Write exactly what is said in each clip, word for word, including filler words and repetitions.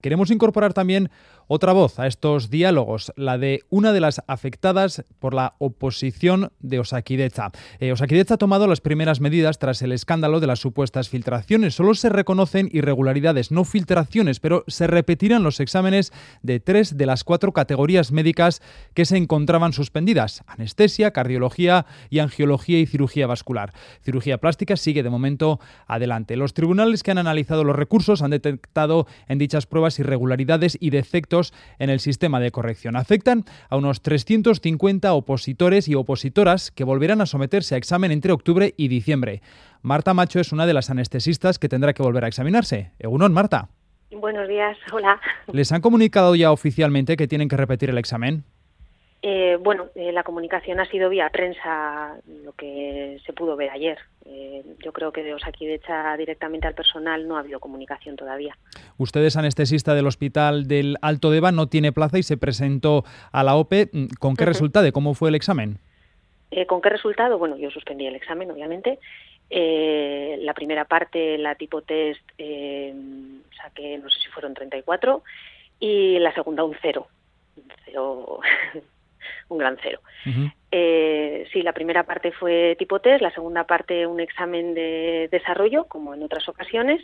Queremos incorporar también otra voz a estos diálogos, la de una de las afectadas por la oposición de Osakidetza. Eh, Osakidetza ha tomado las primeras medidas tras el escándalo de las supuestas filtraciones. Solo se reconocen irregularidades, no filtraciones, pero se repetirán los exámenes de tres de las cuatro categorías médicas que se encontraban suspendidas: anestesia, cardiología y angiología y cirugía vascular. Cirugía plástica sigue de momento adelante. Los tribunales que han analizado los recursos han detectado en dichas pruebas irregularidades y defectos en el sistema de corrección. Afectan a unos trescientos cincuenta opositores y opositoras que volverán a someterse a examen entre octubre y diciembre. Marta Macho es una de las anestesistas que tendrá que volver a examinarse. Egunon, Marta. Buenos días, hola. ¿Les han comunicado ya oficialmente que tienen que repetir el examen? Eh, bueno, eh, la comunicación ha sido vía prensa, lo que se pudo ver ayer. Eh, yo creo que de Osakidetza directamente al personal no ha habido comunicación todavía. Usted es anestesista del Hospital del Alto Deba, no tiene plaza y se presentó a la O P E. ¿Con qué uh-huh. resultado? ¿Cómo fue el examen? Eh, ¿Con qué resultado? Bueno, yo suspendí el examen, obviamente. Eh, la primera parte, la tipo test, eh, saqué, no sé si fueron treinta y cuatro, y la segunda un cero. Un cero... un gran cero. Uh-huh. Eh, sí, la primera parte fue tipo test, la segunda parte un examen de desarrollo, como en otras ocasiones,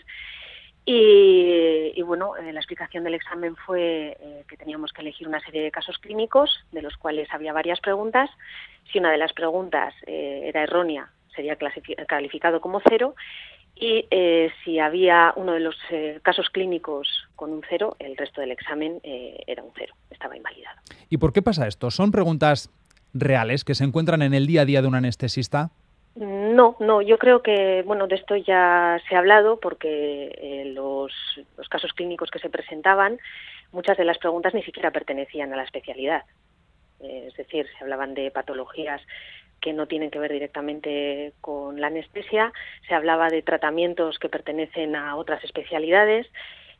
y, y bueno, eh, la explicación del examen fue eh, que teníamos que elegir una serie de casos clínicos, de los cuales había varias preguntas. Si una de las preguntas eh, era errónea, sería clasific- calificado como cero, y eh, si había uno de los eh, casos clínicos con un cero, el resto del examen eh, era un cero, estaba invalidado. ¿Y por qué pasa esto? ¿Son preguntas reales que se encuentran en el día a día de un anestesista? No, no, yo creo que, bueno, de esto ya se ha hablado porque eh, los, los casos clínicos que se presentaban, muchas de las preguntas ni siquiera pertenecían a la especialidad. Eh, es decir, se hablaban de patologías que no tienen que ver directamente con la anestesia, se hablaba de tratamientos que pertenecen a otras especialidades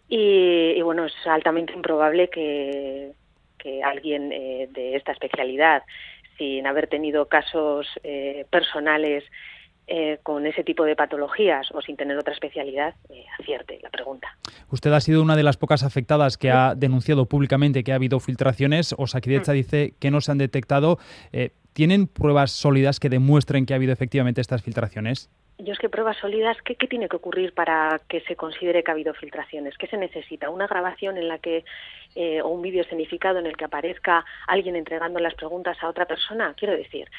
y, y bueno, es altamente improbable que, que alguien eh, de esta especialidad, sin haber tenido casos eh, personales eh, con ese tipo de patologías o sin tener otra especialidad, eh, acierte la pregunta. Usted ha sido una de las pocas afectadas que ha denunciado públicamente que ha habido filtraciones. Osakidetza dice que no se han detectado. Eh, ¿Tienen pruebas sólidas que demuestren que ha habido efectivamente estas filtraciones? Yo es que pruebas sólidas, ¿qué, ¿qué tiene que ocurrir para que se considere que ha habido filtraciones? ¿Qué se necesita? ¿Una grabación en la que, eh, o un vídeo escenificado en el que aparezca alguien entregando las preguntas a otra persona? Quiero decir,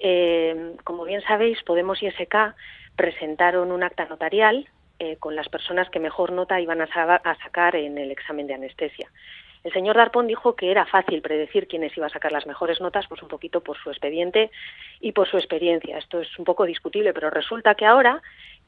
eh, como bien sabéis, Podemos y S K presentaron un acta notarial eh, con las personas que mejor nota iban a, sa- a sacar en el examen de anestesia. El señor Darpón dijo que era fácil predecir quiénes iba a sacar las mejores notas, pues un poquito por su expediente y por su experiencia. Esto es un poco discutible, pero resulta que ahora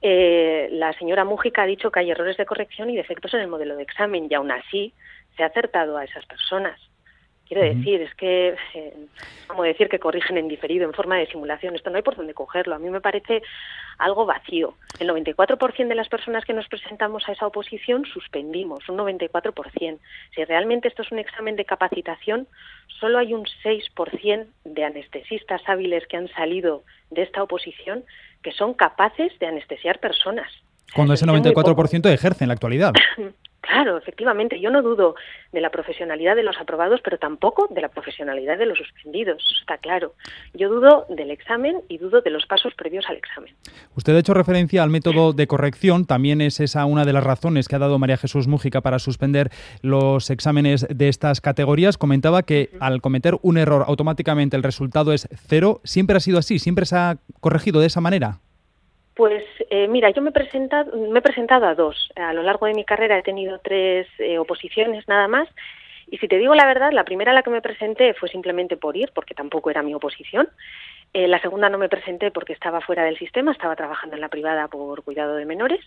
eh, la señora Mújica ha dicho que hay errores de corrección y defectos en el modelo de examen, y aún así se ha acertado a esas personas. Quiero decir, es que eh, es como decir que corrigen en diferido, en forma de simulación. Esto no hay por dónde cogerlo. A mí me parece algo vacío. El noventa y cuatro por ciento de las personas que nos presentamos a esa oposición suspendimos, un noventa y cuatro por ciento. Si realmente esto es un examen de capacitación, solo hay un seis por ciento de anestesistas hábiles que han salido de esta oposición que son capaces de anestesiar personas. Cuando ese noventa y cuatro por ciento ejerce en la actualidad. Claro, efectivamente. Yo no dudo de la profesionalidad de los aprobados, pero tampoco de la profesionalidad de los suspendidos, eso está claro. Yo dudo del examen y dudo de los pasos previos al examen. Usted ha hecho referencia al método de corrección. También es esa una de las razones que ha dado María Jesús Mújica para suspender los exámenes de estas categorías. Comentaba que uh-huh. al cometer un error automáticamente el resultado es cero. ¿Siempre ha sido así? ¿Siempre se ha corregido de esa manera? Pues eh, mira, yo me he, presentado, me he presentado a dos. A lo largo de mi carrera he tenido tres eh, oposiciones nada más. Y si te digo la verdad, la primera a la que me presenté fue simplemente por ir, porque tampoco era mi oposición. Eh, la segunda no me presenté porque estaba fuera del sistema, estaba trabajando en la privada por cuidado de menores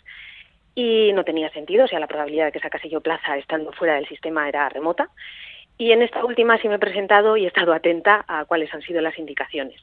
y no tenía sentido, o sea, la probabilidad de que sacase yo plaza estando fuera del sistema era remota. Y en esta última sí me he presentado y he estado atenta a cuáles han sido las indicaciones.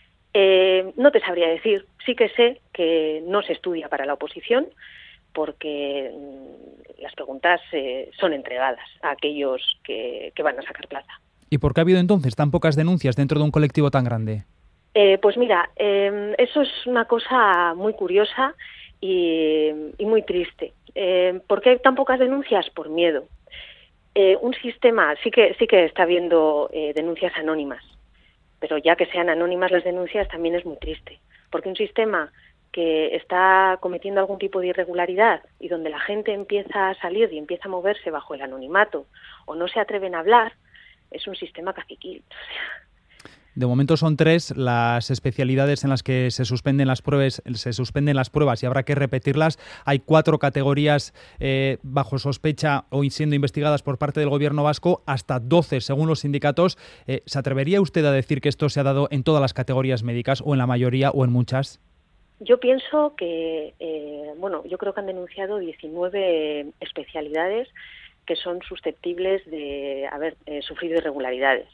Eh, no te sabría decir, sí que sé que no se estudia para la oposición porque mmm, las preguntas eh, son entregadas a aquellos que, que van a sacar plaza. ¿Y por qué ha habido entonces tan pocas denuncias dentro de un colectivo tan grande? Eh, pues mira, eh, eso es una cosa muy curiosa y, y muy triste. Eh, ¿Por qué hay tan pocas denuncias? Por miedo. Eh, un sistema, sí que sí que está habiendo eh, denuncias anónimas, pero ya que sean anónimas las denuncias también es muy triste, porque un sistema que está cometiendo algún tipo de irregularidad y donde la gente empieza a salir y empieza a moverse bajo el anonimato o no se atreven a hablar, es un sistema caciquil. O sea, de momento son tres las especialidades en las que se suspenden las pruebas, se suspenden las pruebas y habrá que repetirlas. Hay cuatro categorías eh, bajo sospecha o siendo investigadas por parte del Gobierno vasco, hasta doce según los sindicatos. Eh, ¿Se atrevería usted a decir que esto se ha dado en todas las categorías médicas o en la mayoría o en muchas? Yo pienso que, eh, bueno, yo creo que han denunciado diecinueve especialidades que son susceptibles de haber eh, sufrido irregularidades.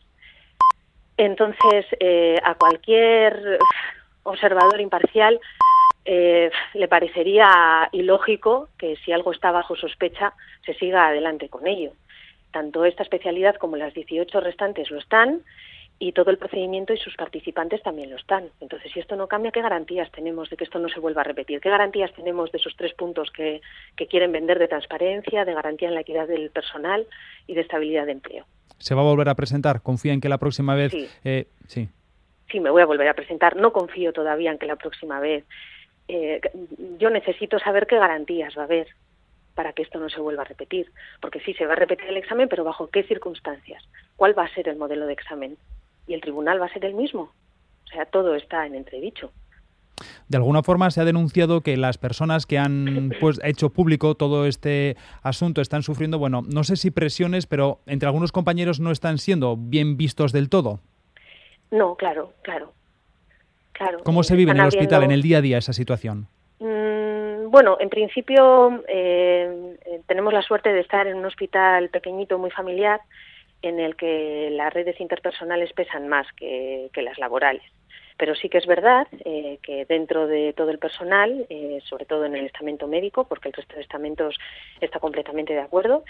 Entonces, eh, a cualquier observador imparcial eh, le parecería ilógico que si algo está bajo sospecha se siga adelante con ello. Tanto esta especialidad como las dieciocho restantes lo están, y todo el procedimiento y sus participantes también lo están. Entonces, si esto no cambia, ¿qué garantías tenemos de que esto no se vuelva a repetir? ¿Qué garantías tenemos de esos tres puntos que, que quieren vender de transparencia, de garantía en la equidad del personal y de estabilidad de empleo? ¿Se va a volver a presentar? ¿Confía en que la próxima vez...? Sí. Eh, sí. Sí, me voy a volver a presentar. No confío todavía en que la próxima vez... Eh, yo necesito saber qué garantías va a haber para que esto no se vuelva a repetir. Porque sí, se va a repetir el examen, pero ¿bajo qué circunstancias? ¿Cuál va a ser el modelo de examen? ¿Y el tribunal va a ser el mismo? O sea, todo está en entredicho. De alguna forma se ha denunciado que las personas que han pues, hecho público todo este asunto están sufriendo, bueno, no sé si presiones, pero entre algunos compañeros no están siendo bien vistos del todo. No, claro, claro. claro. ¿Cómo se vive en el Están hospital, habiendo... en el día a día, esa situación? Mm, bueno, en principio eh, tenemos la suerte de estar en un hospital pequeñito, muy familiar, en el que las redes interpersonales pesan más que, que las laborales. Pero sí que es verdad eh, que dentro de todo el personal, eh, sobre todo en el estamento médico, porque el resto de estamentos está completamente de acuerdo,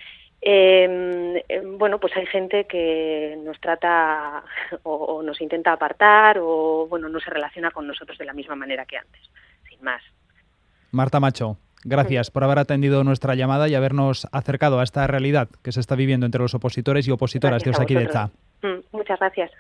eh, eh, bueno, pues hay gente que nos trata o, o nos intenta apartar o bueno, no se relaciona con nosotros de la misma manera que antes, sin más. Marta Macho, gracias por haber atendido nuestra llamada y habernos acercado a esta realidad que se está viviendo entre los opositores y opositoras Gracias de Osakidetza. Mm, muchas gracias.